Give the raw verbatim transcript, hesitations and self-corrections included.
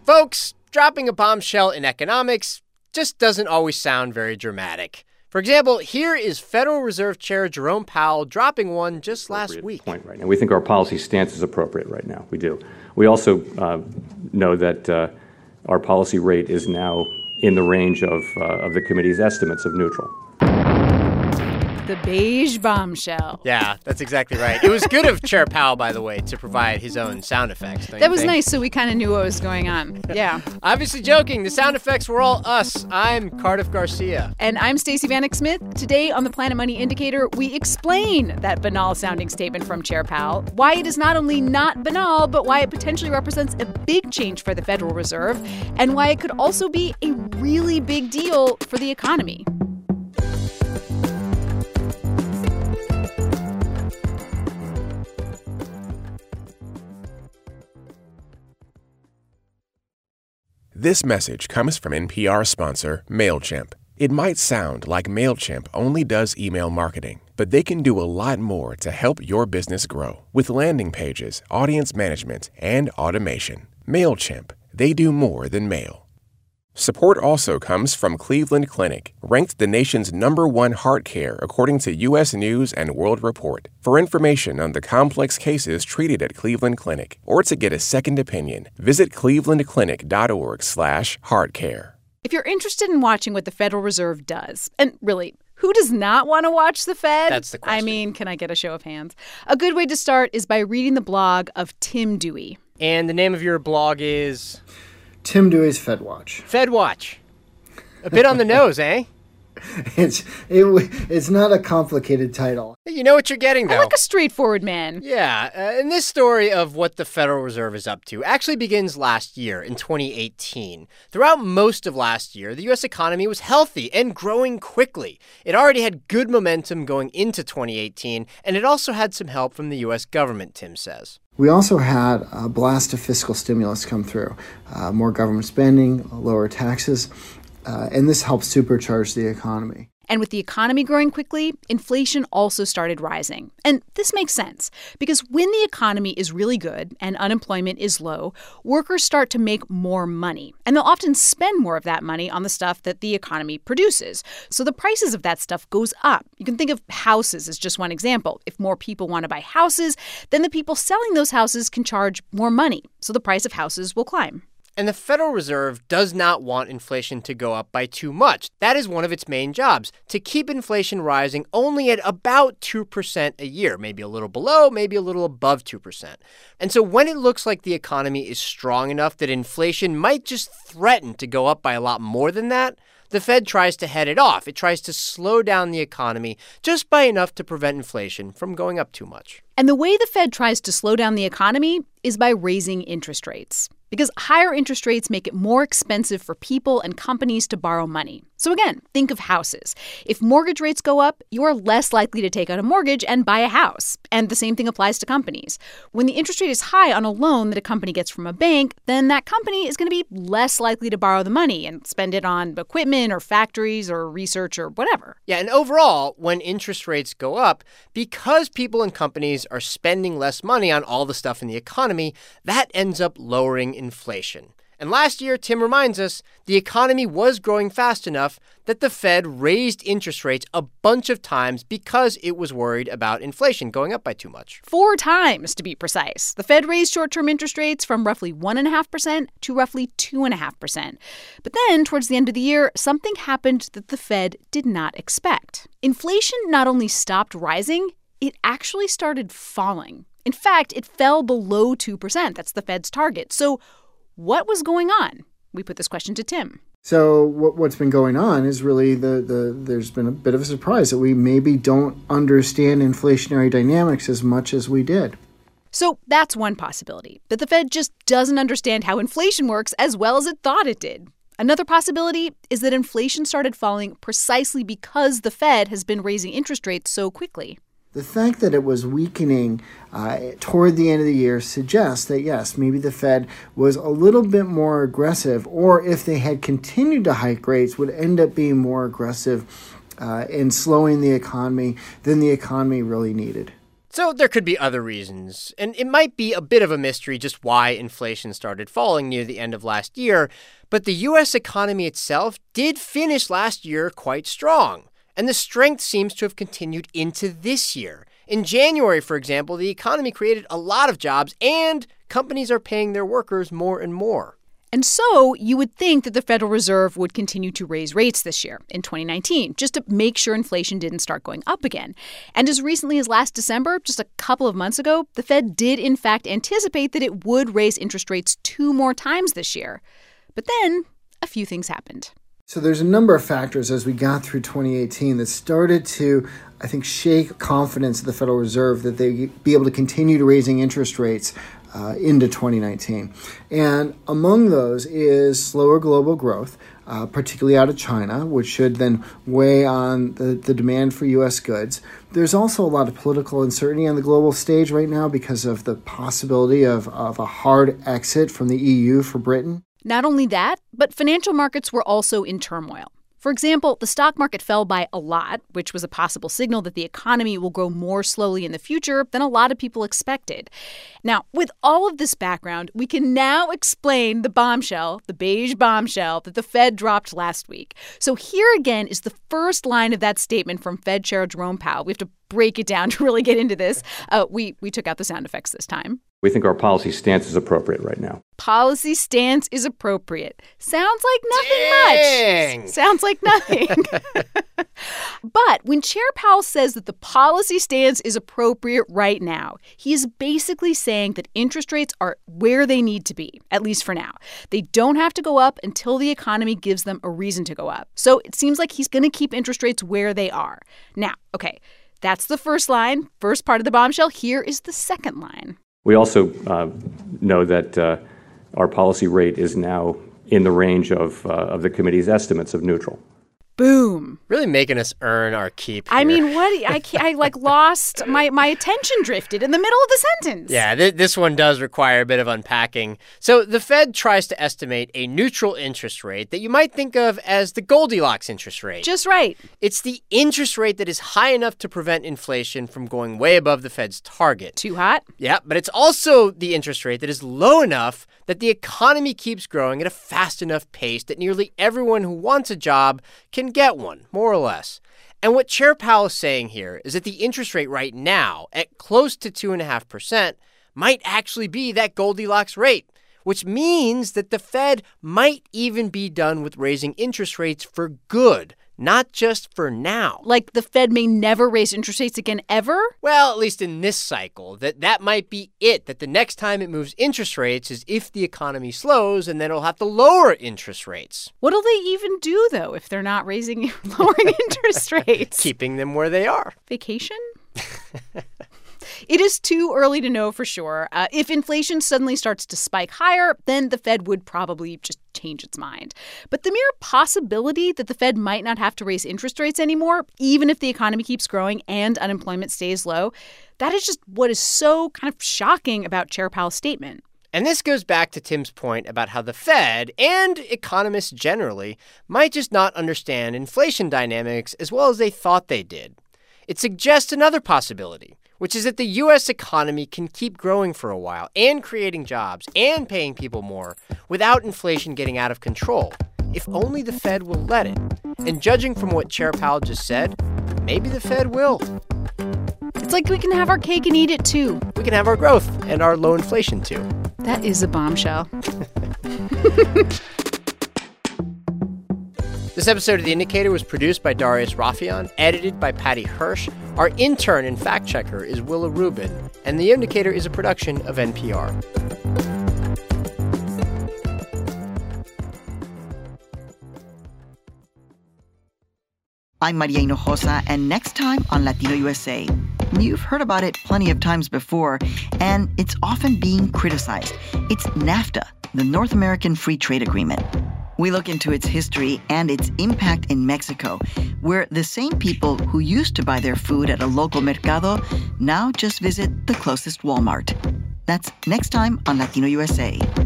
Folks, dropping a bombshell in economics just doesn't always sound very dramatic. For example, here is Federal Reserve Chair Jerome Powell dropping one just last week. Point right now. We think our policy stance is appropriate right now. We do. We also uh, know that uh, our policy rate is now in the range of, uh, of the committee's estimates of neutral. The beige bombshell. Yeah, that's exactly right. It was good of Chair Powell, by the way, to provide his own sound effects. That was think? nice, so we kind of knew what was going on. Yeah. Obviously joking. The sound effects were all us. I'm Cardiff Garcia. And I'm Stacey Vanek Smith. Today on the Planet Money Indicator, we explain that banal-sounding statement from Chair Powell, why it is not only not banal, but why it potentially represents a big change for the Federal Reserve, and why it could also be a really big deal for the economy. This message comes from N P R sponsor MailChimp. It might sound like MailChimp only does email marketing, but they can do a lot more to help your business grow. With landing pages, audience management, and automation. MailChimp, they do more than mail. Support also comes from Cleveland Clinic, ranked the nation's number one heart care according to U S News and World Report. For information on the complex cases treated at Cleveland Clinic, or to get a second opinion, visit clevelandclinic.org slash heartcare. If you're interested in watching what the Federal Reserve does, and really, who does not want to watch the Fed? That's the question. I mean, can I get a show of hands? A good way to start is by reading the blog of Tim Dewey. And the name of your blog is? Tim Dewey's FedWatch. FedWatch. A bit on the nose, eh? It's it, it's not a complicated title. You know what you're getting, though. I like a straightforward man. Yeah, uh, and this story of what the Federal Reserve is up to actually begins last year, in twenty eighteen. Throughout most of last year, the U S economy was healthy and growing quickly. It already had good momentum going into twenty eighteen, and it also had some help from the U S government, Tim says. We also had a blast of fiscal stimulus come through, uh, more government spending, lower taxes, uh, and this helped supercharge the economy. And with the economy growing quickly, inflation also started rising. And this makes sense because when the economy is really good and unemployment is low, workers start to make more money. And they'll often spend more of that money on the stuff that the economy produces. So the prices of that stuff goes up. You can think of houses as just one example. If more people want to buy houses, then the people selling those houses can charge more money. So the price of houses will climb. And the Federal Reserve does not want inflation to go up by too much. That is one of its main jobs, to keep inflation rising only at about two percent a year, maybe a little below, maybe a little above two percent. And so when it looks like the economy is strong enough that inflation might just threaten to go up by a lot more than that, the Fed tries to head it off. It tries to slow down the economy just by enough to prevent inflation from going up too much. And the way the Fed tries to slow down the economy is by raising interest rates. Because higher interest rates make it more expensive for people and companies to borrow money. So again, think of houses. If mortgage rates go up, you're less likely to take out a mortgage and buy a house. And the same thing applies to companies. When the interest rate is high on a loan that a company gets from a bank, then that company is going to be less likely to borrow the money and spend it on equipment or factories or research or whatever. Yeah, and overall, when interest rates go up, because people and companies are spending less money on all the stuff in the economy, that ends up lowering inflation. And last year, Tim reminds us, the economy was growing fast enough that the Fed raised interest rates a bunch of times because it was worried about inflation going up by too much. Four times, to be precise. The Fed raised short-term interest rates from roughly one point five percent to roughly two point five percent. But then, towards the end of the year, something happened that the Fed did not expect. Inflation not only stopped rising, it actually started falling. In fact, it fell below two percent. That's the Fed's target. So what was going on? We put this question to Tim. So what, what's been going on is really the, the there's been a bit of a surprise that we maybe don't understand inflationary dynamics as much as we did. So that's one possibility, that the Fed just doesn't understand how inflation works as well as it thought it did. Another possibility is that inflation started falling precisely because the Fed has been raising interest rates so quickly. The fact that it was weakening uh, toward the end of the year suggests that, yes, maybe the Fed was a little bit more aggressive, or if they had continued to hike rates, would end up being more aggressive uh, in slowing the economy than the economy really needed. So there could be other reasons, and it might be a bit of a mystery just why inflation started falling near the end of last year, but the U S economy itself did finish last year quite strong, and the strength seems to have continued into this year. In January, for example, the economy created a lot of jobs, and companies are paying their workers more and more. And so you would think that the Federal Reserve would continue to raise rates this year in twenty nineteen, just to make sure inflation didn't start going up again. And as recently as last December, just a couple of months ago, the Fed did in fact anticipate that it would raise interest rates two more times this year. But then a few things happened. So there's a number of factors as we got through twenty eighteen that started to, I think, shake confidence of the Federal Reserve that they'd be able to continue to raising interest rates uh, into twenty nineteen. And among those is slower global growth, uh, particularly out of China, which should then weigh on the, the demand for U S goods. There's also a lot of political uncertainty on the global stage right now because of the possibility of, of a hard exit from the E U for Britain. Not only that, but financial markets were also in turmoil. For example, the stock market fell by a lot, which was a possible signal that the economy will grow more slowly in the future than a lot of people expected. Now, with all of this background, we can now explain the bombshell, the beige bombshell, that the Fed dropped last week. So here again is the first line of that statement from Fed Chair Jerome Powell. We have to break it down to really get into this. Uh, we, we took out the sound effects this time. We think our policy stance is appropriate right now. Policy stance is appropriate. Sounds like nothing Dang. much. Sounds like nothing. But when Chair Powell says that the policy stance is appropriate right now, he is basically saying that interest rates are where they need to be, at least for now. They don't have to go up until the economy gives them a reason to go up. So it seems like he's going to keep interest rates where they are. Now, okay, that's the first line, first part of the bombshell. Here is the second line. We also uh, know that uh, our policy rate is now in the range of, uh, of the committee's estimates of neutral. Boom. Really making us earn our keep here. I mean, what? I, I like lost, my, my attention drifted in the middle of the sentence. Yeah, th- this one does require a bit of unpacking. So the Fed tries to estimate a neutral interest rate that you might think of as the Goldilocks interest rate. Just right. It's the interest rate that is high enough to prevent inflation from going way above the Fed's target. Too hot? Yeah, but it's also the interest rate that is low enough that the economy keeps growing at a fast enough pace that nearly everyone who wants a job can get one, more or less. And what Chair Powell is saying here is that the interest rate right now, at close to two point five percent, might actually be that Goldilocks rate, which means that the Fed might even be done with raising interest rates for good, not just for now. Like the Fed may never raise interest rates again ever? Well, at least in this cycle, that that might be it, that the next time it moves interest rates is if the economy slows, and then it'll have to lower interest rates. What'll they even do, though, if they're not raising, lowering interest rates? Keeping them where they are. Vacation? It is too early to know for sure. Uh, if inflation suddenly starts to spike higher, then the Fed would probably just change its mind. But the mere possibility that the Fed might not have to raise interest rates anymore, even if the economy keeps growing and unemployment stays low, that is just what is so kind of shocking about Chair Powell's statement. And this goes back to Tim's point about how the Fed, and economists generally, might just not understand inflation dynamics as well as they thought they did. It suggests another possibility, which is that the U S economy can keep growing for a while and creating jobs and paying people more without inflation getting out of control, if only the Fed will let it. And judging from what Chair Powell just said, maybe the Fed will. It's like we can have our cake and eat it, too. We can have our growth and our low inflation, too. That is a bombshell. This episode of The Indicator was produced by Darius Rafieyan, edited by Patty Hirsch. Our intern and fact-checker is Willa Rubin, and The Indicator is a production of N P R. I'm Maria Hinojosa, and next time on Latino U S A, you've heard about it plenty of times before, and it's often being criticized. It's NAFTA, the North American Free Trade Agreement. We look into its history and its impact in Mexico, where the same people who used to buy their food at a local mercado now just visit the closest Walmart. That's next time on Latino U S A.